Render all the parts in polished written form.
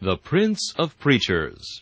The Prince of Preachers.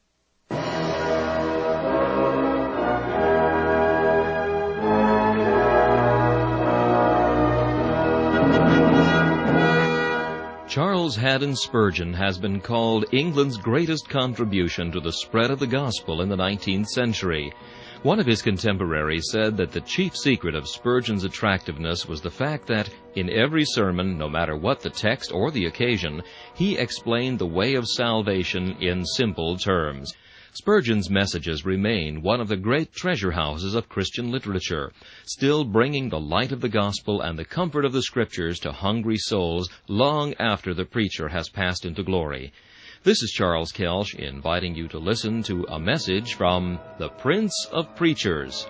Charles Haddon Spurgeon has been called England's greatest contribution to the spread of the gospel in the 19th century. One of his contemporaries said that the chief secret of Spurgeon's attractiveness was the fact that, in every sermon, no matter what the text or the occasion, he explained the way of salvation in simple terms. Spurgeon's messages remain one of the great treasure houses of Christian literature, still bringing the light of the gospel and the comfort of the Scriptures to hungry souls long after the preacher has passed into glory. This is Charles Kelsch inviting you to listen to a message from the Prince of Preachers.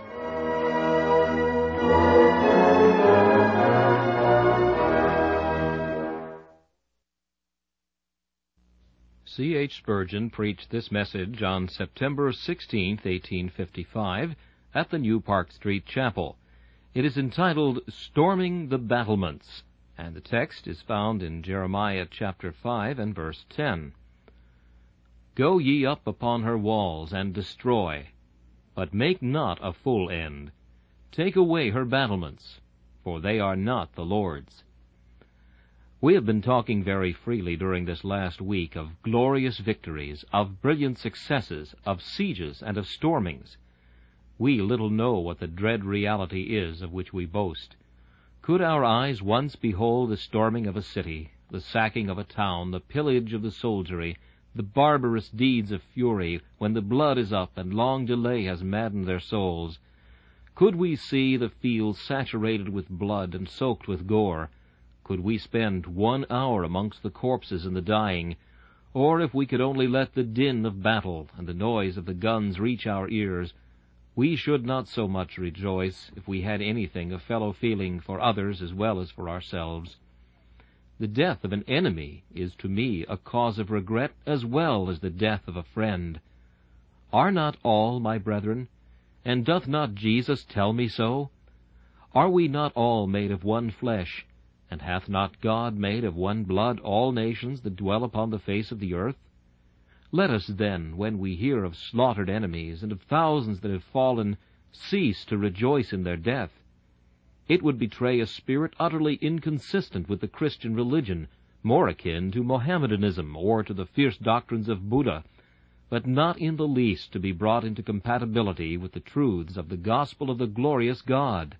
C. H. Spurgeon preached this message on September 16, 1855, at the New Park Street Chapel. It is entitled, Storming the Battlements, and the text is found in Jeremiah chapter 5 and verse 10. Go ye up upon her walls, and destroy, but make not a full end. Take away her battlements, for they are not the Lord's. We have been talking very freely during this last week of glorious victories, of brilliant successes, of sieges, and of stormings. We little know what the dread reality is of which we boast. Could our eyes once behold the storming of a city, the sacking of a town, the pillage of the soldiery, the barbarous deeds of fury, when the blood is up and long delay has maddened their souls, could we see the fields saturated with blood and soaked with gore, could we spend 1 hour amongst the corpses and the dying, or if we could only let the din of battle and the noise of the guns reach our ears, we should not so much rejoice if we had anything of fellow feeling for others as well as for ourselves. The death of an enemy is to me a cause of regret as well as the death of a friend. Are not all, my brethren, and doth not Jesus tell me so? Are we not all made of one flesh, and hath not God made of one blood all nations that dwell upon the face of the earth? Let us then, when we hear of slaughtered enemies, and of thousands that have fallen, cease to rejoice in their death. It would betray a spirit utterly inconsistent with the Christian religion, more akin to Mohammedanism or to the fierce doctrines of Buddha, but not in the least to be brought into compatibility with the truths of the gospel of the glorious God.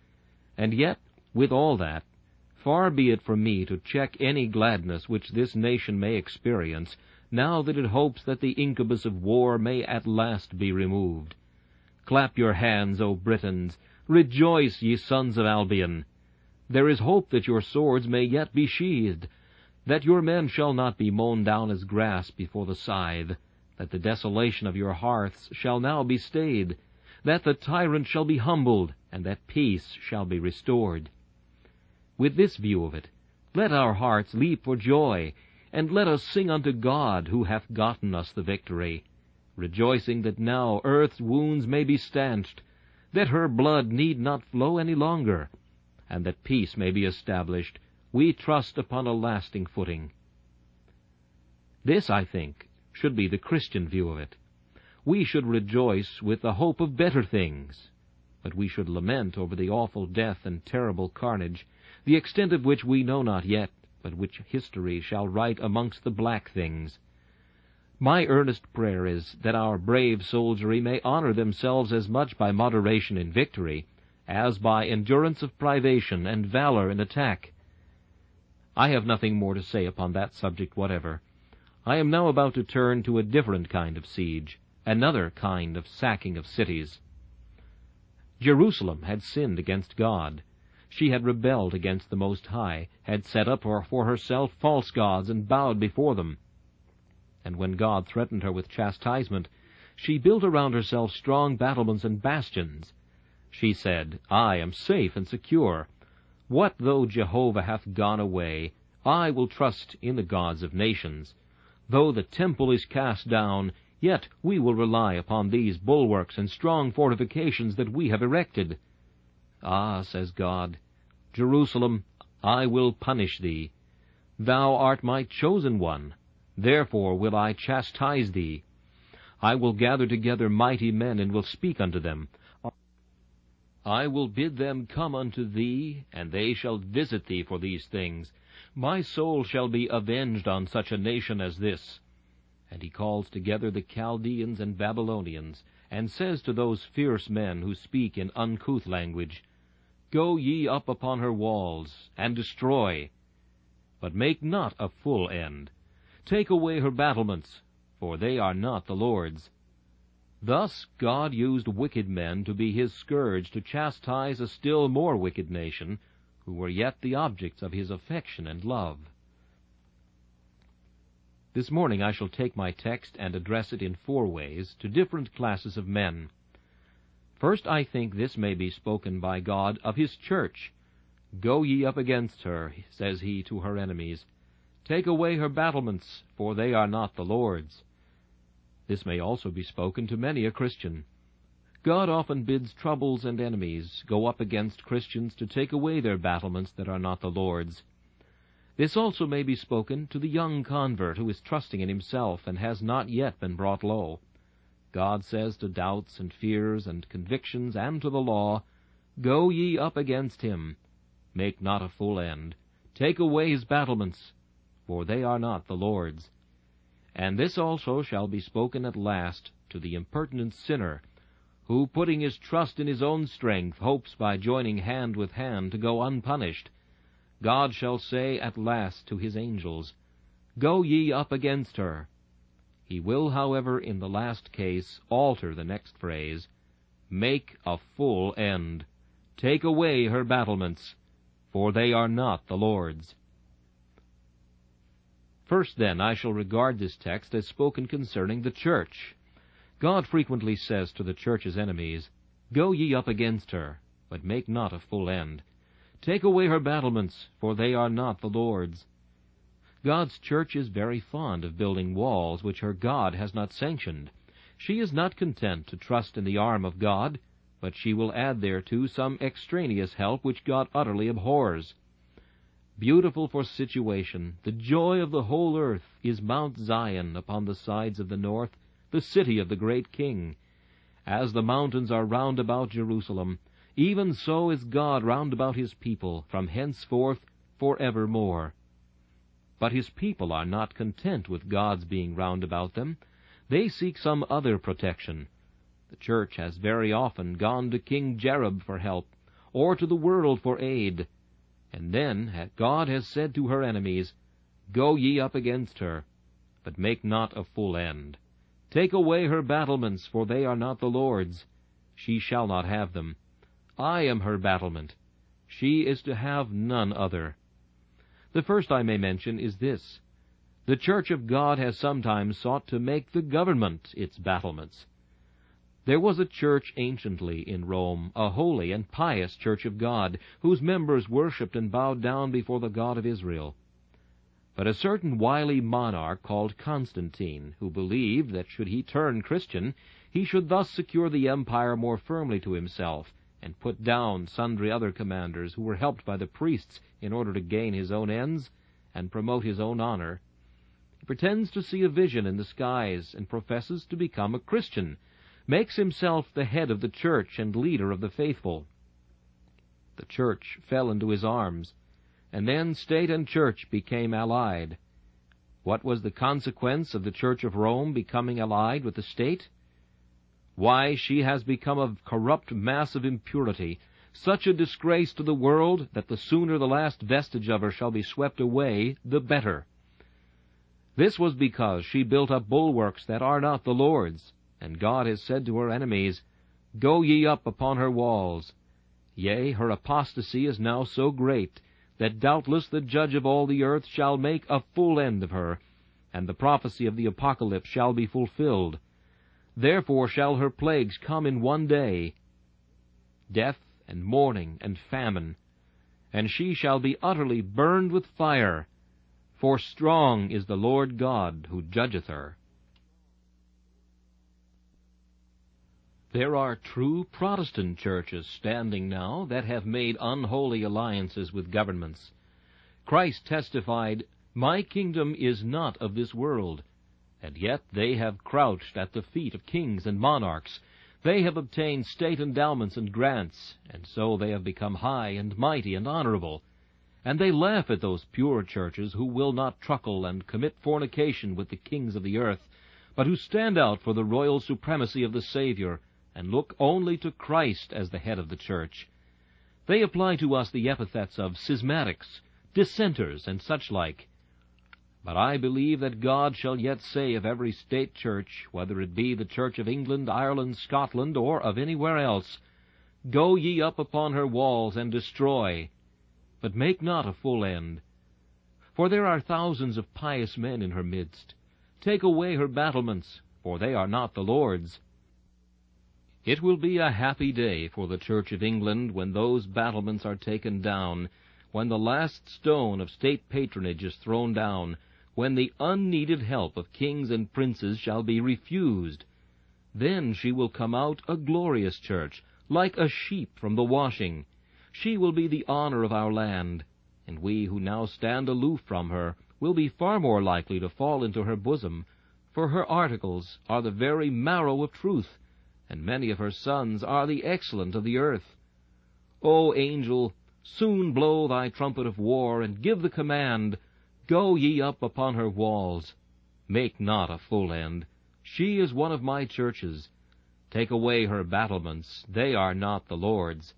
And yet, with all that, far be it from me to check any gladness which this nation may experience, now that it hopes that the incubus of war may at last be removed. Clap your hands, O Britons! Rejoice, ye sons of Albion! There is hope that your swords may yet be sheathed, that your men shall not be mown down as grass before the scythe, that the desolation of your hearths shall now be stayed, that the tyrant shall be humbled, and that peace shall be restored. With this view of it, let our hearts leap for joy, and let us sing unto God, who hath gotten us the victory, rejoicing that now earth's wounds may be stanched, that her blood need not flow any longer, and that peace may be established, we trust upon a lasting footing. This, I think, should be the Christian view of it. We should rejoice with the hope of better things, but we should lament over the awful death and terrible carnage, the extent of which we know not yet, but which history shall write amongst the black things. My earnest prayer is that our brave soldiery may honor themselves as much by moderation in victory as by endurance of privation and valor in attack. I have nothing more to say upon that subject whatever. I am now about to turn to a different kind of siege, another kind of sacking of cities. Jerusalem had sinned against God. She had rebelled against the Most High, had set up for herself false gods and bowed before them. And when God threatened her with chastisement, she built around herself strong battlements and bastions. She said, I am safe and secure. What though Jehovah hath gone away? I will trust in the gods of nations. Though the temple is cast down, yet we will rely upon these bulwarks and strong fortifications that we have erected. Ah, says God, Jerusalem, I will punish thee. Thou art my chosen one. Therefore will I chastise thee. I will gather together mighty men, and will speak unto them. I will bid them come unto thee, and they shall visit thee for these things. My soul shall be avenged on such a nation as this. And he calls together the Chaldeans and Babylonians, and says to those fierce men who speak in uncouth language, Go ye up upon her walls, and destroy, but make not a full end. Take away her battlements, for they are not the Lord's. Thus God used wicked men to be his scourge, to chastise a still more wicked nation, who were yet the objects of his affection and love. This morning I shall take my text and address it in 4 ways to different classes of men. First, I think this may be spoken by God of his church. Go ye up against her, says he to her enemies. Take away her battlements, for they are not the Lord's. This may also be spoken to many a Christian. God often bids troubles and enemies go up against Christians to take away their battlements that are not the Lord's. This also may be spoken to the young convert who is trusting in himself and has not yet been brought low. God says to doubts and fears and convictions and to the law, Go ye up against him. Make not a full end. Take away his battlements, for they are not the Lord's. And this also shall be spoken at last to the impertinent sinner, who, putting his trust in his own strength, hopes by joining hand with hand to go unpunished. God shall say at last to his angels, Go ye up against her. He will, however, in the last case, alter the next phrase, Make a full end. Take away her battlements, for they are not the Lord's. First, then, I shall regard this text as spoken concerning the church. God frequently says to the church's enemies, Go ye up against her, but make not a full end. Take away her battlements, for they are not the Lord's. God's church is very fond of building walls which her God has not sanctioned. She is not content to trust in the arm of God, but she will add thereto some extraneous help which God utterly abhors. Beautiful for situation, the joy of the whole earth, is Mount Zion upon the sides of the north, the city of the great King. As the mountains are round about Jerusalem, even so is God round about his people, from henceforth forevermore. But his people are not content with God's being round about them. They seek some other protection. The church has very often gone to King Jerob for help, or to the world for aid. And then God has said to her enemies, Go ye up against her, but make not a full end. Take away her battlements, for they are not the Lord's. She shall not have them. I am her battlement. She is to have none other. The first I may mention is this. The church of God has sometimes sought to make the government its battlements. There was a church anciently in Rome, a holy and pious church of God, whose members worshipped and bowed down before the God of Israel. But a certain wily monarch called Constantine, who believed that should he turn Christian, he should thus secure the empire more firmly to himself, and put down sundry other commanders who were helped by the priests in order to gain his own ends and promote his own honor. He pretends to see a vision in the skies and professes to become a Christian, makes himself the head of the church and leader of the faithful. The church fell into his arms, and then state and church became allied. What was the consequence of the Church of Rome becoming allied with the state? Why, she has become a corrupt mass of impurity, such a disgrace to the world that the sooner the last vestige of her shall be swept away, the better. This was because she built up bulwarks that are not the Lord's, and God has said to her enemies, Go ye up upon her walls. Yea, her apostasy is now so great, that doubtless the judge of all the earth shall make a full end of her, and the prophecy of the Apocalypse shall be fulfilled. Therefore shall her plagues come in one day, death and mourning and famine, and she shall be utterly burned with fire, for strong is the Lord God who judgeth her. There are true Protestant churches standing now that have made unholy alliances with governments. Christ testified, My kingdom is not of this world. And yet they have crouched at the feet of kings and monarchs. They have obtained state endowments and grants, and so they have become high and mighty and honorable. And they laugh at those pure churches who will not truckle and commit fornication with the kings of the earth, but who stand out for the royal supremacy of the Savior, and look only to Christ as the head of the church. They apply to us the epithets of schismatics, dissenters, and such like. But I believe that God shall yet say of every state church, whether it be the Church of England, Ireland, Scotland, or of anywhere else, Go ye up upon her walls, and destroy, but make not a full end. For there are thousands of pious men in her midst. Take away her battlements, for they are not the Lord's. It will be a happy day for the Church of England when those battlements are taken down, when the last stone of state patronage is thrown down, when the unneeded help of kings and princes shall be refused. Then she will come out a glorious church, like a sheep from the washing. She will be the honor of our land, and we who now stand aloof from her will be far more likely to fall into her bosom, for her articles are the very marrow of truth, and many of her sons are the excellent of the earth. O angel, soon blow thy trumpet of war, and give the command, Go ye up upon her walls. Make not a full end. She is one of my churches. Take away her battlements. They are not the Lord's.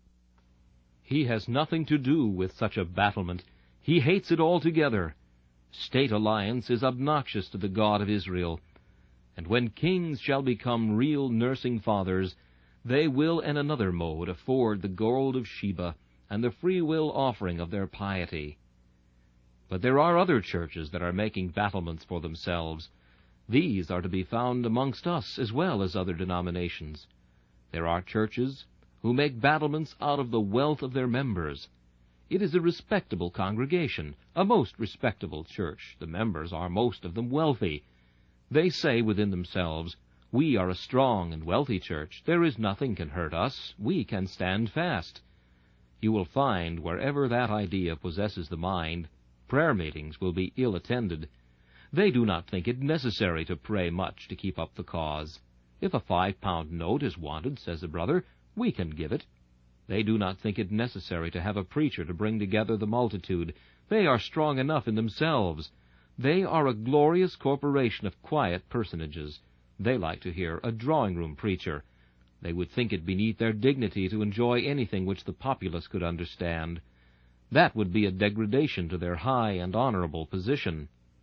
He has nothing to do with such a battlement. He hates it altogether. State alliance is obnoxious to the God of Israel. And when kings shall become real nursing fathers, they will in another mode afford the gold of Sheba, and the free will offering of their piety. But there are other churches that are making battlements for themselves. These are to be found amongst us as well as other denominations. There are churches who make battlements out of the wealth of their members. It is a respectable congregation, a most respectable church. The members are most of them wealthy. They say within themselves, We are a strong and wealthy church. There is nothing can hurt us. We can stand fast. You will find wherever that idea possesses the mind, prayer meetings will be ill attended. They do not think it necessary to pray much to keep up the cause. If a 5-pound note is wanted, says a brother, we can give it. They do not think it necessary to have a preacher to bring together the multitude. They are strong enough in themselves. They are a glorious corporation of quiet personages. They like to hear a drawing-room preacher. They would think it beneath their dignity to enjoy anything which the populace could understand. That would be a degradation to their high and honorable position.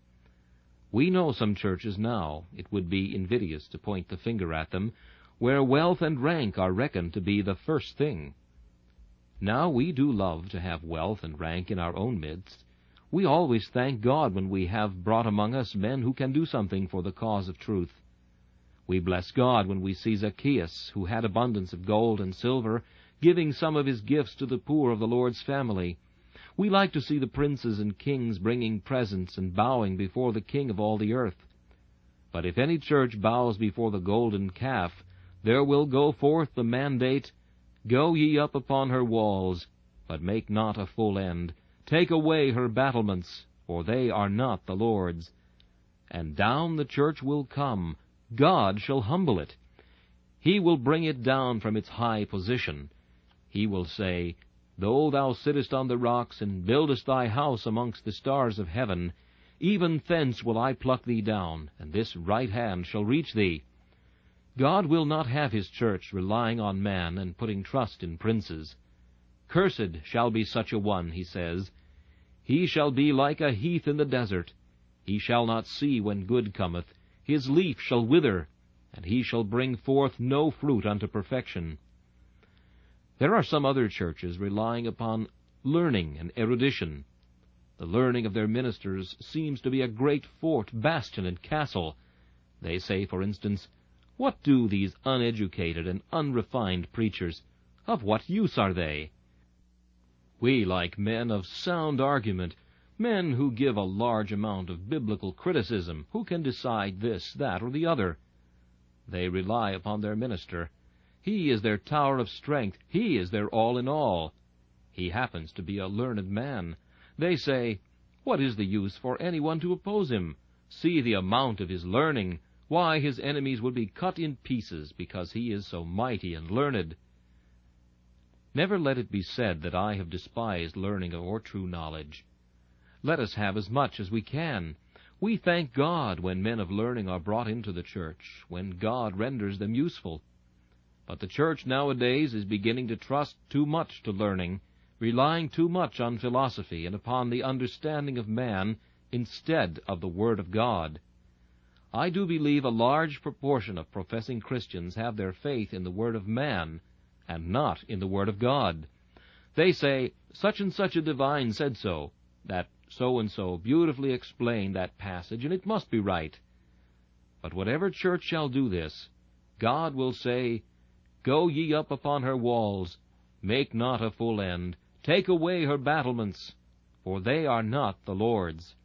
We know some churches now, it would be invidious to point the finger at them, where wealth and rank are reckoned to be the first thing. Now we do love to have wealth and rank in our own midst. We always thank God when we have brought among us men who can do something for the cause of truth. We bless God when we see Zacchaeus, who had abundance of gold and silver, giving some of his gifts to the poor of the Lord's family. We like to see the princes and kings bringing presents and bowing before the King of all the earth. But if any church bows before the golden calf, there will go forth the mandate, Go ye up upon her walls, but make not a full end. Take away her battlements, for they are not the Lord's. And down the church will come. God shall humble it. He will bring it down from its high position. He will say, Though thou sittest on the rocks, and buildest thy house amongst the stars of heaven, even thence will I pluck thee down, and this right hand shall reach thee. God will not have his church relying on man and putting trust in princes. Cursed shall be such a one, he says. He shall be like a heath in the desert. He shall not see when good cometh. His leaf shall wither, and he shall bring forth no fruit unto perfection. There are some other churches relying upon learning and erudition. The learning of their ministers seems to be a great fort, bastion, and castle. They say, for instance, What do these uneducated and unrefined preachers? Of what use are they? We like men of sound argument, men who give a large amount of biblical criticism, who can decide this, that, or the other. They rely upon their minister. He is their tower of strength. He is their all in all. He happens to be a learned man. They say, What is the use for anyone to oppose him? See the amount of his learning. Why, his enemies would be cut in pieces, because he is so mighty and learned. Never let it be said that I have despised learning or true knowledge. Let us have as much as we can. We thank God when men of learning are brought into the church, when God renders them useful. But the church nowadays is beginning to trust too much to learning, relying too much on philosophy and upon the understanding of man instead of the Word of God. I do believe a large proportion of professing Christians have their faith in the word of man, and not in the Word of God. They say, such and such a divine said so, that so-and-so beautifully explained that passage, and it must be right. But whatever church shall do this, God will say, Go ye up upon her walls, make not a full end, take away her battlements, for they are not the Lord's.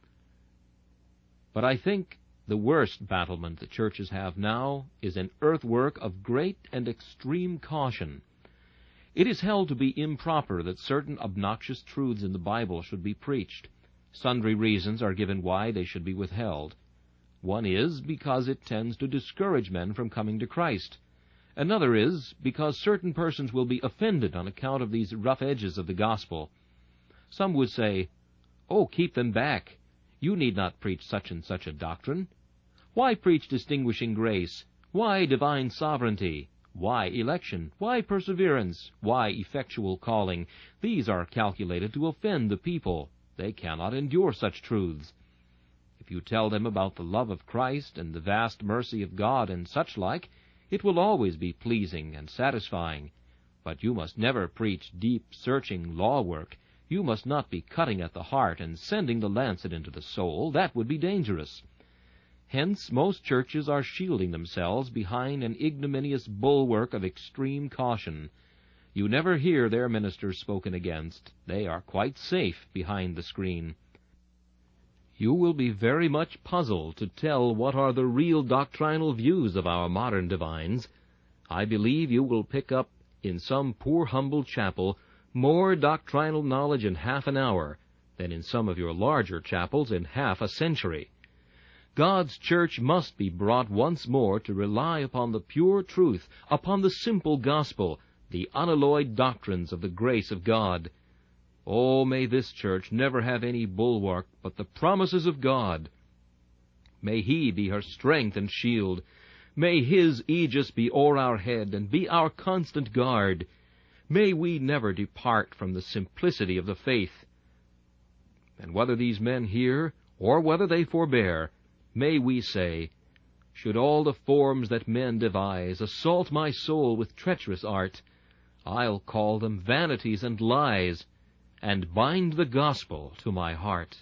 But I think the worst battlement the churches have now is an earthwork of great and extreme caution. It is held to be improper that certain obnoxious truths in the Bible should be preached. Sundry reasons are given why they should be withheld. One is because it tends to discourage men from coming to Christ. Another is because certain persons will be offended on account of these rough edges of the gospel. Some would say, "Oh, keep them back. You need not preach such and such a doctrine. Why preach distinguishing grace? Why divine sovereignty? Why election? Why perseverance? Why effectual calling? These are calculated to offend the people. They cannot endure such truths." If you tell them about the love of Christ and the vast mercy of God and such like, it will always be pleasing and satisfying. But you must never preach deep, searching law work. You must not be cutting at the heart and sending the lancet into the soul. That would be dangerous. Hence, most churches are shielding themselves behind an ignominious bulwark of extreme caution. You never hear their ministers spoken against. They are quite safe behind the screen. You will be very much puzzled to tell what are the real doctrinal views of our modern divines. I believe you will pick up, in some poor humble chapel, more doctrinal knowledge in half an hour than in some of your larger chapels in half a century. God's church must be brought once more to rely upon the pure truth, upon the simple gospel, the unalloyed doctrines of the grace of God. Oh, may this church never have any bulwark but the promises of God. May He be her strength and shield. May His aegis be o'er our head and be our constant guard. May we never depart from the simplicity of the faith. And whether these men hear, or whether they forbear, may we say, should all the forms that men devise assault my soul with treacherous art, I'll call them vanities and lies, and bind the gospel to my heart.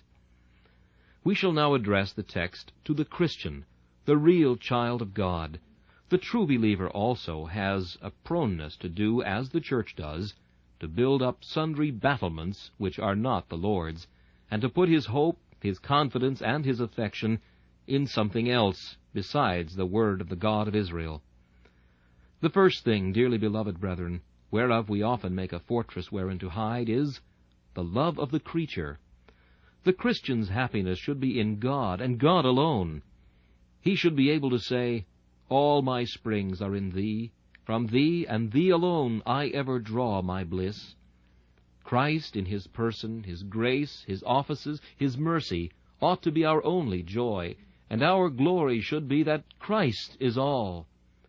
We shall now address the text to the Christian, the real child of God. The true believer also has a proneness to do as the church does, to build up sundry battlements which are not the Lord's, and to put his hope, his confidence, and his affection in something else besides the word of the God of Israel. The first thing, dearly beloved brethren, whereof we often make a fortress wherein to hide, is the love of the creature. The Christian's happiness should be in God, and God alone. He should be able to say, All my springs are in Thee. From Thee and Thee alone I ever draw my bliss. Christ in His person, His grace, His offices, His mercy ought to be our only joy, and our glory should be that Christ is all.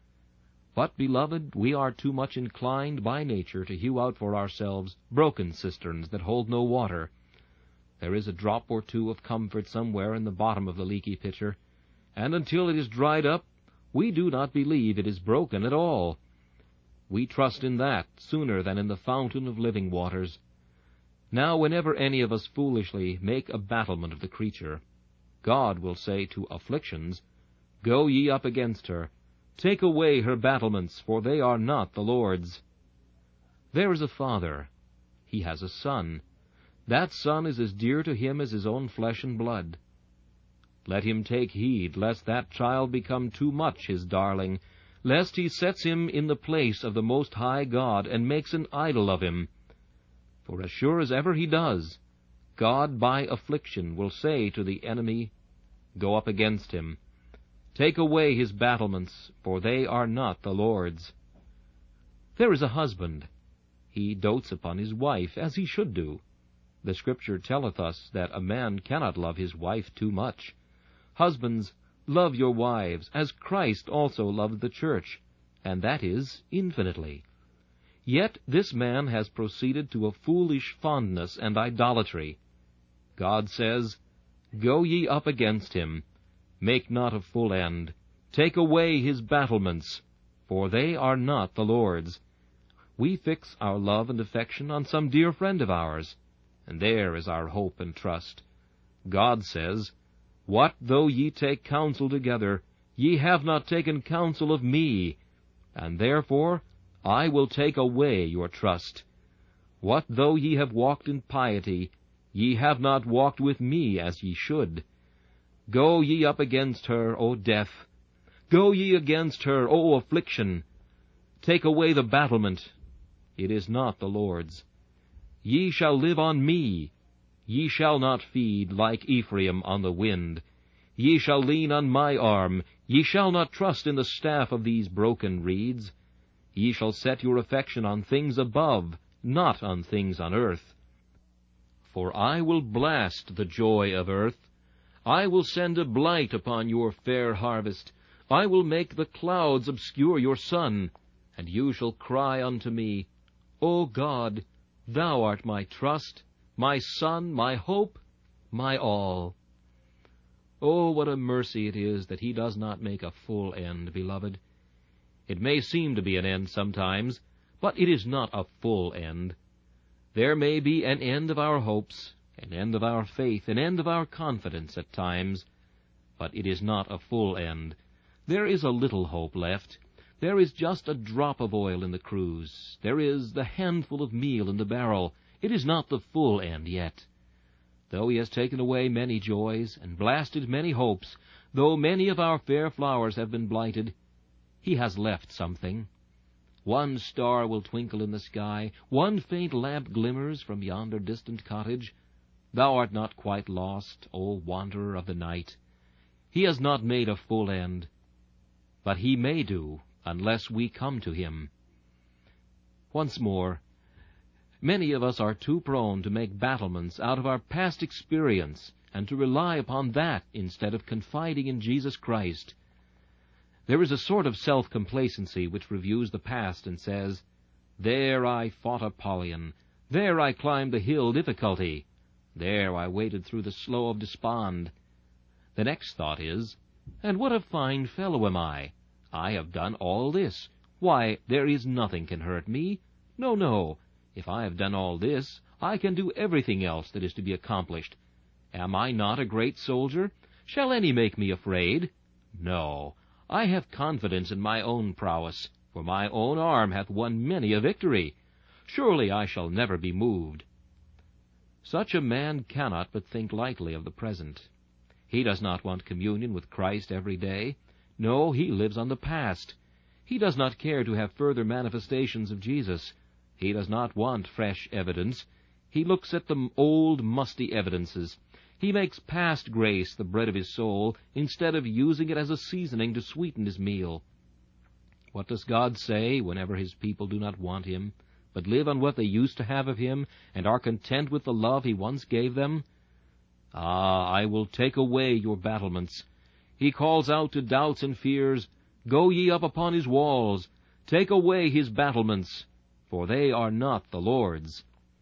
But, beloved, we are too much inclined by nature to hew out for ourselves broken cisterns that hold no water. There is a drop or two of comfort somewhere in the bottom of the leaky pitcher, and until it is dried up, we do not believe it is broken at all. We trust in that sooner than in the fountain of living waters. Now, whenever any of us foolishly make a battlement of the creature, God will say to afflictions, Go ye up against her, take away her battlements, for they are not the Lord's. There is a father. He has a son. That son is as dear to him as his own flesh and blood. Let him take heed lest that child become too much his darling, lest he sets him in the place of the Most High God and makes an idol of him. For as sure as ever he does, God by affliction will say to the enemy, Go up against him. Take away his battlements, for they are not the Lord's. There is a husband. He dotes upon his wife, as he should do. The Scripture telleth us that a man cannot love his wife too much. Husbands, love your wives, as Christ also loved the church, and that is infinitely. Yet this man has proceeded to a foolish fondness and idolatry. God says, Go ye up against him. Make not a full end. Take away his battlements, for they are not the Lord's. We fix our love and affection on some dear friend of ours, and there is our hope and trust. God says, What though ye take counsel together? Ye have not taken counsel of me, and therefore I will take away your trust. What though ye have walked in piety? Ye have not walked with me as ye should. Go ye up against her, O death. Go ye against her, O affliction. Take away the battlement. It is not the Lord's. Ye shall live on me. Ye shall not feed like Ephraim on the wind. Ye shall lean on my arm. Ye shall not trust in the staff of these broken reeds. Ye shall set your affection on things above, not on things on earth. For I will blast the joy of earth. I will send a blight upon your fair harvest. I will make the clouds obscure your sun, and you shall cry unto me, O God, thou art my trust, my sun, my hope, my all. Oh, what a mercy it is that he does not make a full end, beloved. It may seem to be an end sometimes, but it is not a full end. There may be an end of our hopes, an end of our faith, an end of our confidence at times, but it is not a full end. There is a little hope left. There is just a drop of oil in the cruse. There is the handful of meal in the barrel. It is not the full end yet. Though he has taken away many joys and blasted many hopes, though many of our fair flowers have been blighted, he has left something. One star will twinkle in the sky, one faint lamp glimmers from yonder distant cottage. Thou art not quite lost, O wanderer of the night. He has not made a full end, but he may do, unless we come to him. Once more, many of us are too prone to make battlements out of our past experience and to rely upon that instead of confiding in Jesus Christ. There is a sort of self-complacency which reviews the past and says, There I fought Apollyon. There I climbed the hill Difficulty. There I waded through the slough of Despond. The next thought is, And what a fine fellow am I! I have done all this. Why, there is nothing can hurt me. No, no. If I have done all this, I can do everything else that is to be accomplished. Am I not a great soldier? Shall any make me afraid? No. I have confidence in my own prowess, for my own arm hath won many a victory. Surely I shall never be moved. Such a man cannot but think lightly of the present. He does not want communion with Christ every day. No, he lives on the past. He does not care to have further manifestations of Jesus. He does not want fresh evidence. He looks at the old, musty evidences. He makes past grace the bread of his soul, instead of using it as a seasoning to sweeten his meal. What does God say whenever his people do not want him, but live on what they used to have of him, and are content with the love he once gave them? Ah, I will take away your battlements. He calls out to doubts and fears, Go ye up upon his walls, take away his battlements, for they are not the Lord's.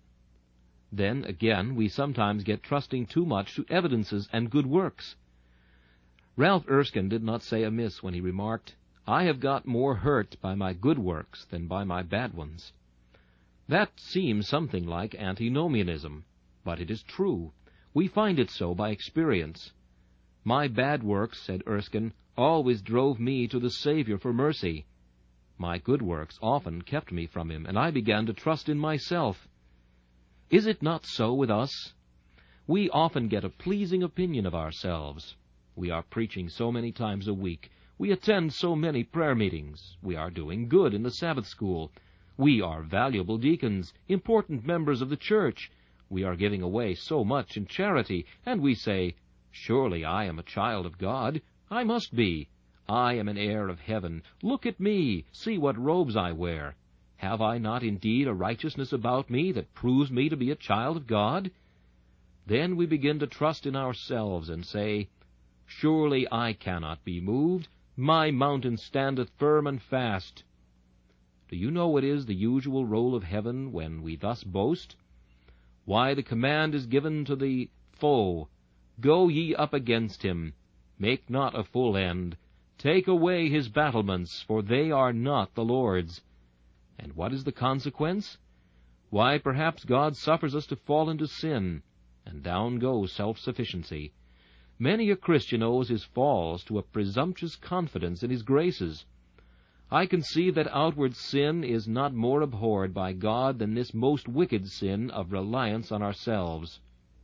Then, again, we sometimes get trusting too much to evidences and good works. Ralph Erskine did not say amiss when he remarked, I have got more hurt by my good works than by my bad ones. That seems something like antinomianism, but it is true. We find it so by experience. My bad works, said Erskine, always drove me to the Savior for mercy. My good works often kept me from him, and I began to trust in myself. Is it not so with us? We often get a pleasing opinion of ourselves. We are preaching so many times a week. We attend so many prayer meetings. We are doing good in the Sabbath school. We are valuable deacons, important members of the church. We are giving away so much in charity, and we say, "Surely I am a child of God. I must be. I am an heir of heaven. Look at me. See what robes I wear. Have I not indeed a righteousness about me that proves me to be a child of God?" Then we begin to trust in ourselves and say, "Surely I cannot be moved. My mountain standeth firm and fast." Do you know what is the usual roll of heaven when we thus boast? Why, the command is given to the foe, "Go ye up against him. Make not a full end. Take away his battlements, for they are not the Lord's." And what is the consequence? Why, perhaps God suffers us to fall into sin, and down goes self-sufficiency. Many a Christian owes his falls to a presumptuous confidence in his graces. I conceive that outward sin is not more abhorred by God than this most wicked sin of reliance on ourselves.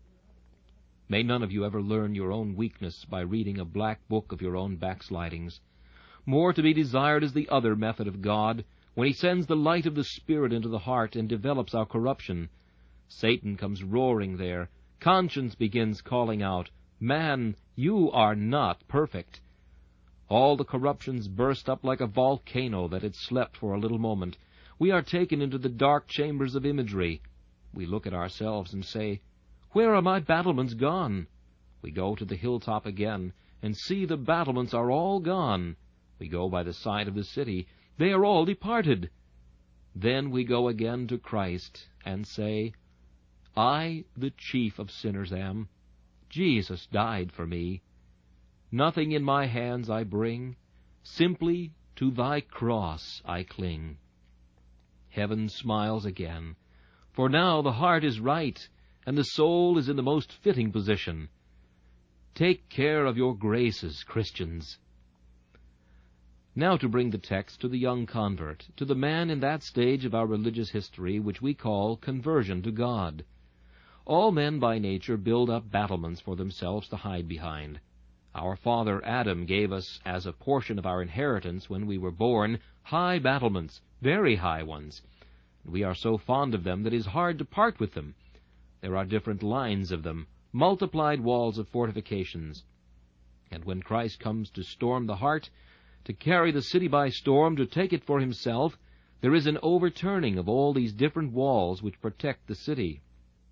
May none of you ever learn your own weakness by reading a black book of your own backslidings. More to be desired is the other method of God, when he sends the light of the Spirit into the heart and develops our corruption. Satan comes roaring there. Conscience begins calling out, "Man, you are not perfect." All the corruptions burst up like a volcano that had slept for a little moment. We are taken into the dark chambers of imagery. We look at ourselves and say, "Where are my battlements gone?" We go to the hilltop again, and see the battlements are all gone. We go by the side of the city. They are all departed. Then we go again to Christ, and say, "I, the chief of sinners, am. Jesus died for me. Nothing in my hands I bring. Simply to thy cross I cling." Heaven smiles again, for now the heart is right, and the soul is in the most fitting position. Take care of your graces, Christians. Now to bring the text to the young convert, to the man in that stage of our religious history which we call conversion to God. All men by nature build up battlements for themselves to hide behind. Our father Adam gave us as a portion of our inheritance when we were born high battlements, very high ones. We are so fond of them that it is hard to part with them. There are different lines of them, multiplied walls of fortifications. And when Christ comes to storm the heart, to carry the city by storm, to take it for himself, there is an overturning of all these different walls which protect the city.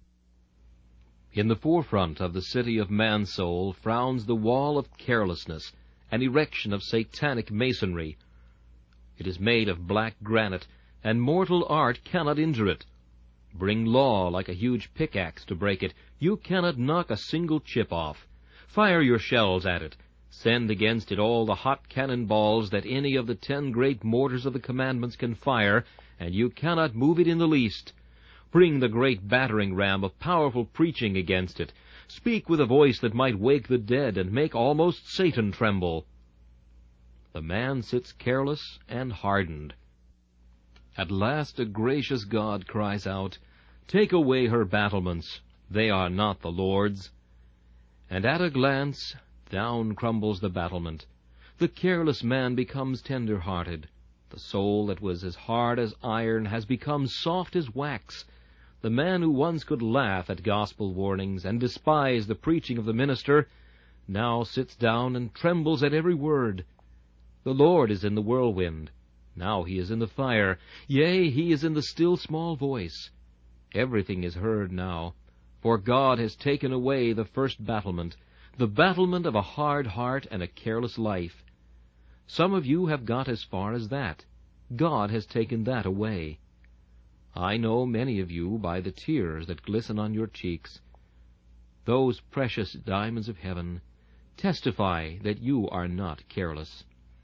In the forefront of the city of man's soul frowns the wall of carelessness, an erection of satanic masonry. It is made of black granite, and mortal art cannot injure it. Bring law like a huge pickaxe to break it. You cannot knock a single chip off. Fire your shells at it. Send against it all the hot cannon balls that any of the 10 great mortars of the commandments can fire, and you cannot move it in the least. Bring the great battering ram of powerful preaching against it. Speak with a voice that might wake the dead and make almost Satan tremble. The man sits careless and hardened. At last a gracious God cries out, "Take away her battlements. They are not the Lord's." And at a glance, down crumbles the battlement. The careless man becomes tender-hearted. The soul that was as hard as iron has become soft as wax. The man who once could laugh at gospel warnings and despise the preaching of the minister now sits down and trembles at every word. The Lord is in the whirlwind. Now he is in the fire. Yea, he is in the still small voice. Everything is heard now, for God has taken away the first battlement, the battlement of a hard heart and a careless life. Some of you have got as far as that. God has taken that away. I know many of you by the tears that glisten on your cheeks. Those precious diamonds of heaven testify that you are not careless.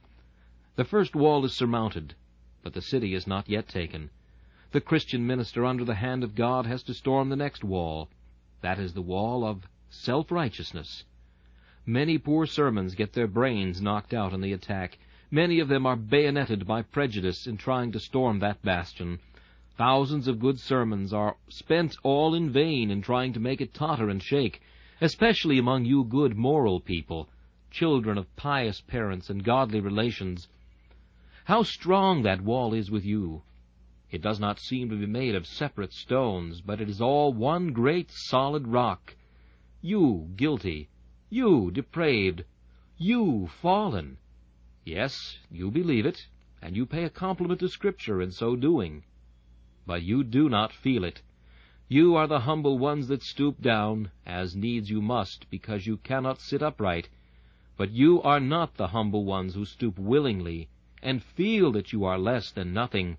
The first wall is surmounted, but the city is not yet taken. The Christian minister under the hand of God has to storm the next wall. That is the wall of self-righteousness. Many poor sermons get their brains knocked out in the attack. Many of them are bayoneted by prejudice in trying to storm that bastion. Thousands of good sermons are spent all in vain in trying to make it totter and shake, especially among you good moral people, children of pious parents and godly relations. How strong that wall is with you! It does not seem to be made of separate stones, but it is all one great solid rock. You guilty, you depraved, you fallen. Yes, you believe it, and you pay a compliment to Scripture in so doing. But you do not feel it. You are the humble ones that stoop down, as needs you must, because you cannot sit upright. But you are not the humble ones who stoop willingly, and feel that you are less than nothing.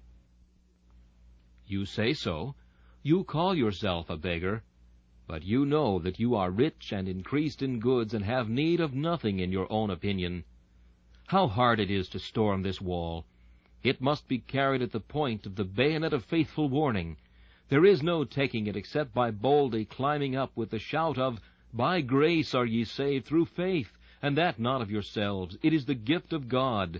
You say so. You call yourself a beggar. But you know that you are rich and increased in goods, and have need of nothing in your own opinion. How hard it is to storm this wall! It must be carried at the point of the bayonet of faithful warning. There is no taking it except by boldly climbing up with the shout of, "By grace are ye saved through faith, and that not of yourselves. It is the gift of God."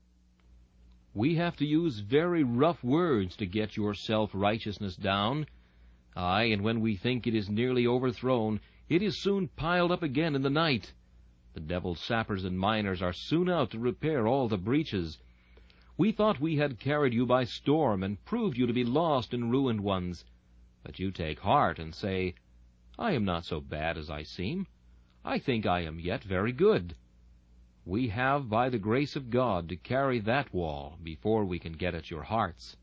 We have to use very rough words to get your self-righteousness down. Aye, and when we think it is nearly overthrown, it is soon piled up again in the night. The devil's sappers and miners are soon out to repair all the breaches. We thought we had carried you by storm and proved you to be lost and ruined ones. But you take heart and say, "I am not so bad as I seem. I think I am yet very good." We have, by the grace of God, to carry that wall before we can get at your hearts.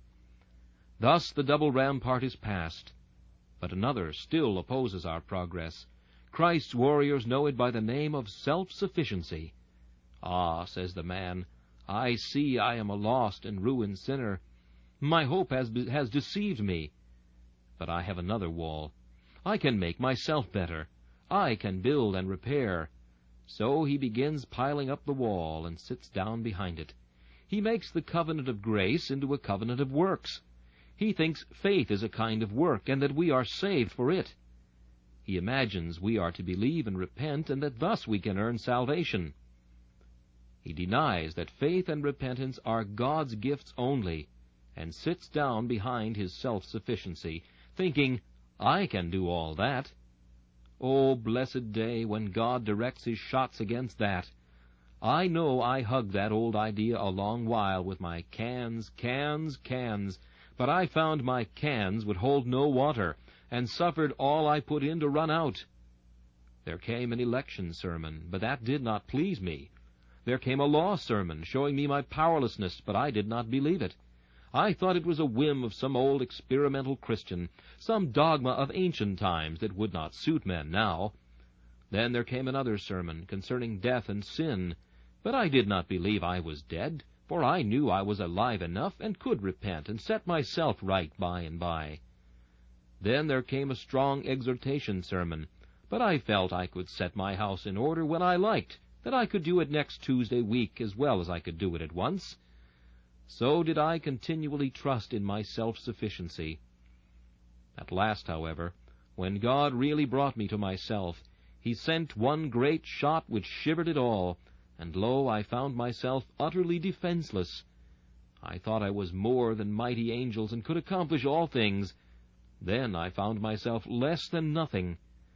Thus the double rampart is passed, but another still opposes our progress. Christ's warriors know it by the name of self-sufficiency. "Ah," says the man, "I see I am a lost and ruined sinner. My hope has deceived me. But I have another wall. I can make myself better. I can build and repair." So he begins piling up the wall and sits down behind it. He makes the covenant of grace into a covenant of works. He thinks faith is a kind of work, and that we are saved for it. He imagines we are to believe and repent, and that thus we can earn salvation. He denies that faith and repentance are God's gifts only, and sits down behind his self-sufficiency, thinking, "I can do all that." Oh, blessed day when God directs his shots against that. I know I hugged that old idea a long while with my cans, but I found my cans would hold no water, and suffered all I put in to run out. There came an election sermon, but that did not please me. There came a law sermon showing me my powerlessness, but I did not believe it. I thought it was a whim of some old experimental Christian, some dogma of ancient times that would not suit men now. Then there came another sermon concerning death and sin, but I did not believe I was dead, for I knew I was alive enough and could repent and set myself right by and by. Then there came a strong exhortation sermon, but I felt I could set my house in order when I liked, that I could do it next Tuesday week as well as I could do it at once. So did I continually trust in my self-sufficiency. At last, however, when God really brought me to myself, he sent one great shot which shivered it all, and lo, I found myself utterly defenseless. I thought I was more than mighty angels and could accomplish all things. Then I found myself less than nothing.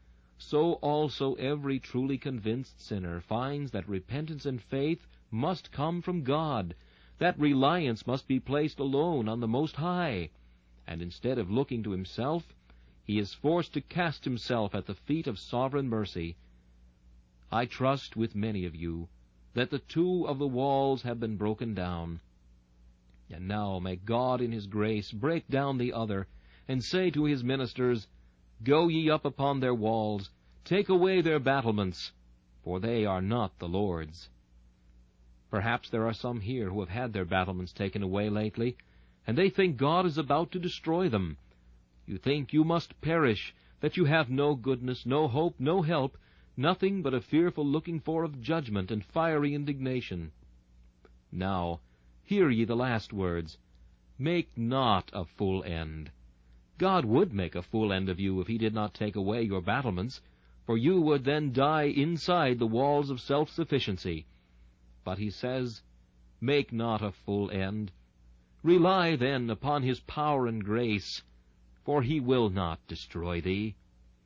So also every truly convinced sinner finds that repentance and faith must come from God, that reliance must be placed alone on the Most High, and instead of looking to himself, he is forced to cast himself at the feet of sovereign mercy. I trust with many of you that the two of the walls have been broken down. And now may God in his grace break down the other, and say to his ministers, "Go ye up upon their walls, take away their battlements, for they are not the Lord's." Perhaps there are some here who have had their battlements taken away lately, and they think God is about to destroy them. You think you must perish, that you have no goodness, no hope, no help, nothing but a fearful looking for of judgment and fiery indignation. Now, hear ye the last words. Make not a full end. God would make a full end of you if he did not take away your battlements, for you would then die inside the walls of self-sufficiency. But he says, make not a full end. Rely then upon his power and grace, for he will not destroy thee.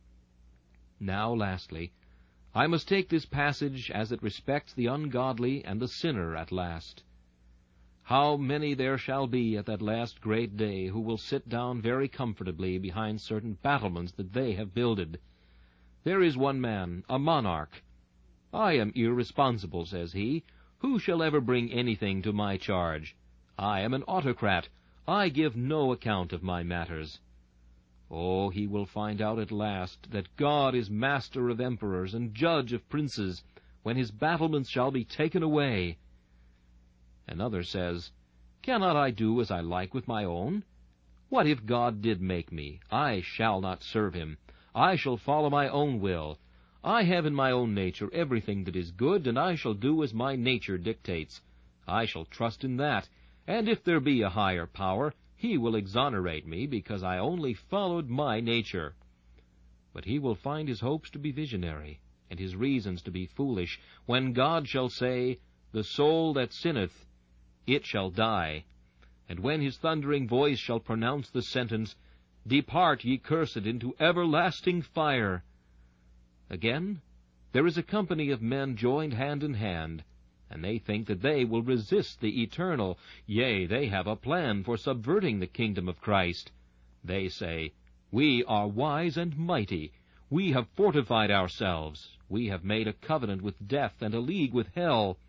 Now, lastly, I must take this passage as it respects the ungodly and the sinner at last. How many there shall be at that last great day who will sit down very comfortably behind certain battlements that they have builded. There is one man, a monarch. I am irresponsible, says he. Who shall ever bring anything to my charge? I am an autocrat. I give no account of my matters. Oh, he will find out at last that God is master of emperors and judge of princes, when his battlements shall be taken away. Another says, Cannot I do as I like with my own? What if God did make me? I shall not serve him. I shall follow my own will. I have in my own nature everything that is good, and I shall do as my nature dictates. I shall trust in that, and if there be a higher power, he will exonerate me, because I only followed my nature. But he will find his hopes to be visionary, and his reasons to be foolish, when God shall say, The soul that sinneth, it shall die. And when his thundering voice shall pronounce the sentence, Depart, ye cursed, into everlasting fire. Again, there is a company of men joined hand in hand, and they think that they will resist the eternal. Yea, they have a plan for subverting the kingdom of Christ. They say, We are wise and mighty. We have fortified ourselves. We have made a covenant with death and a league with hell.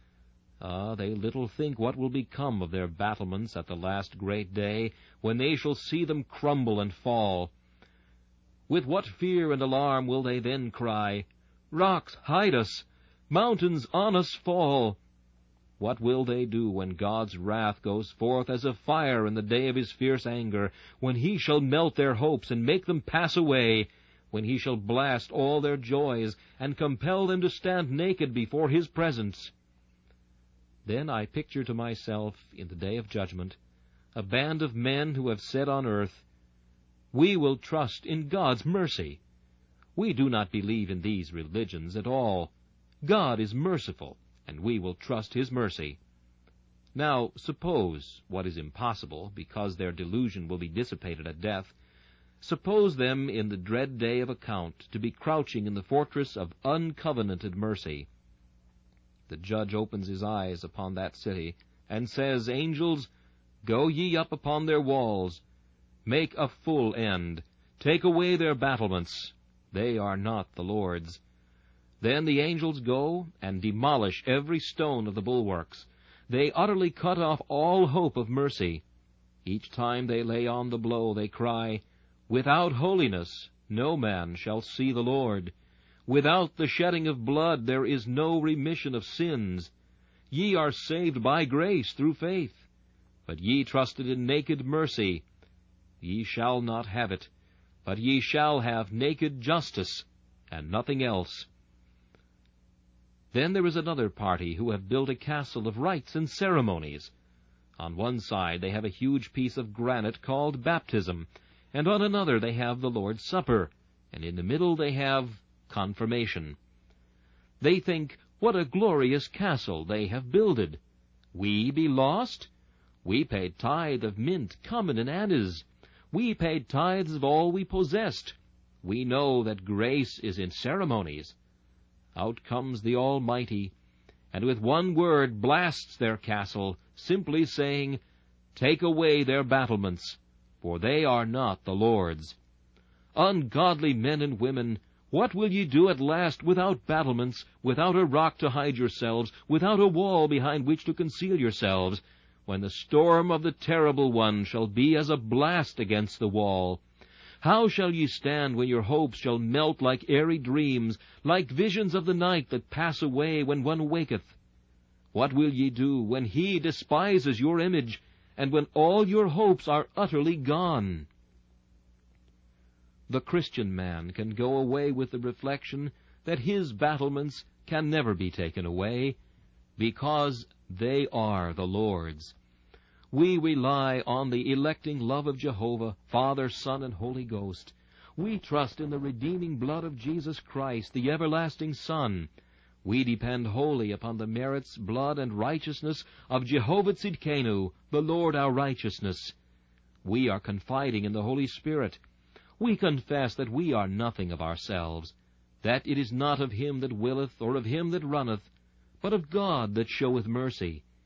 Ah, they little think what will become of their battlements at the last great day, when they shall see them crumble and fall. With what fear and alarm will they then cry, Rocks, hide us! Mountains, on us fall! What will they do when God's wrath goes forth as a fire in the day of his fierce anger, when he shall melt their hopes and make them pass away, when he shall blast all their joys and compel them to stand naked before his presence? Then I picture to myself, in the day of judgment, a band of men who have said on earth, We will trust in God's mercy. We do not believe in these religions at all. God is merciful, and we will trust his mercy. Now, suppose, what is impossible, because their delusion will be dissipated at death, suppose them in the dread day of account to be crouching in the fortress of uncovenanted mercy. The judge opens his eyes upon that city, and says, Angels, go ye up upon their walls. Make a full end. Take away their battlements. They are not the Lord's. Then the angels go and demolish every stone of the bulwarks. They utterly cut off all hope of mercy. Each time they lay on the blow, they cry, Without holiness no man shall see the Lord. Without the shedding of blood there is no remission of sins. Ye are saved by grace through faith. But ye trusted in naked mercy. Ye shall not have it, but ye shall have naked justice, and nothing else. Then there is another party who have built a castle of rites and ceremonies. On one side they have a huge piece of granite called baptism, and on another they have the Lord's Supper, and in the middle they have confirmation. They think, What a glorious castle they have builded! We be lost? We paid tithe of mint, cumin, and anise. We paid tithes of all we possessed. We know that grace is in ceremonies. Out comes the Almighty, and with one word blasts their castle, simply saying, Take away their battlements, for they are not the Lord's. Ungodly men and women, what will ye do at last without battlements, without a rock to hide yourselves, without a wall behind which to conceal yourselves, when the storm of the terrible one shall be as a blast against the wall? How shall ye stand when your hopes shall melt like airy dreams, like visions of the night that pass away when one waketh? What will ye do when he despises your image, and when all your hopes are utterly gone? The Christian man can go away with the reflection that his battlements can never be taken away, because they are the Lord's. We rely on the electing love of Jehovah, Father, Son, and Holy Ghost. We trust in the redeeming blood of Jesus Christ, the everlasting Son. We depend wholly upon the merits, blood, and righteousness of Jehovah Tzidkenu, the Lord our righteousness. We are confiding in the Holy Spirit. We confess that we are nothing of ourselves, that it is not of him that willeth, or of him that runneth, but of God that showeth mercy.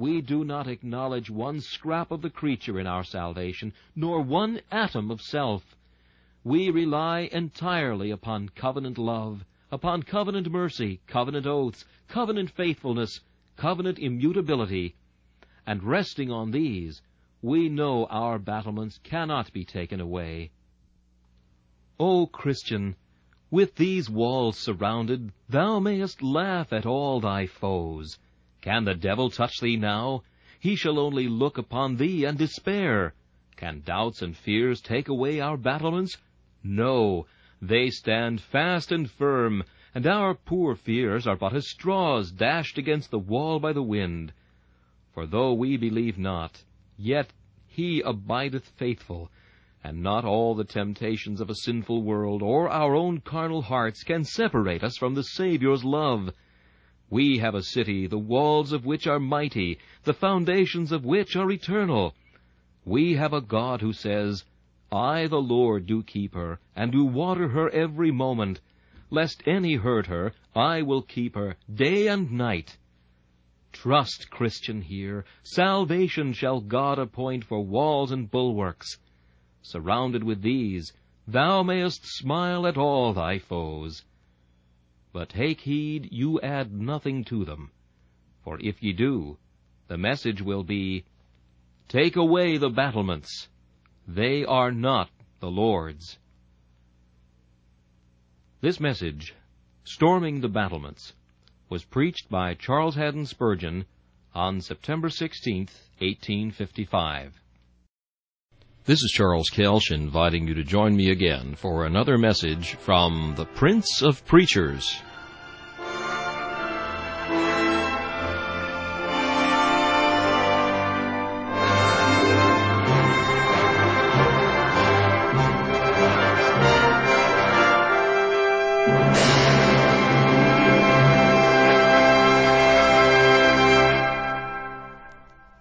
we do not acknowledge one scrap of the creature in our salvation, nor one atom of self. We rely entirely upon covenant love, upon covenant mercy, covenant oaths, covenant faithfulness, covenant immutability, and resting on these, we know our battlements cannot be taken away. O Christian, with these walls surrounded, thou mayest laugh at all thy foes. Can the devil touch thee now? He shall only look upon thee and despair. Can doubts and fears take away our battlements? No, they stand fast and firm, and our poor fears are but as straws dashed against the wall by the wind. For though we believe not, yet he abideth faithful, and not all the temptations of a sinful world or our own carnal hearts can separate us from the Saviour's love. We have a city, the walls of which are mighty, the foundations of which are eternal. We have a God who says, I, the Lord, do keep her, and do water her every moment. Lest any hurt her, I will keep her day and night. Trust, Christian, here. Salvation shall God appoint for walls and bulwarks. Surrounded with these, thou mayest smile at all thy foes. But take heed you add nothing to them. For if ye do, the message will be, Take away the battlements. They are not the Lord's. This message, Storming the Battlements, was preached by Charles Haddon Spurgeon on September 16, 1855. This is Charles Kelch inviting you to join me again for another message from the Prince of Preachers.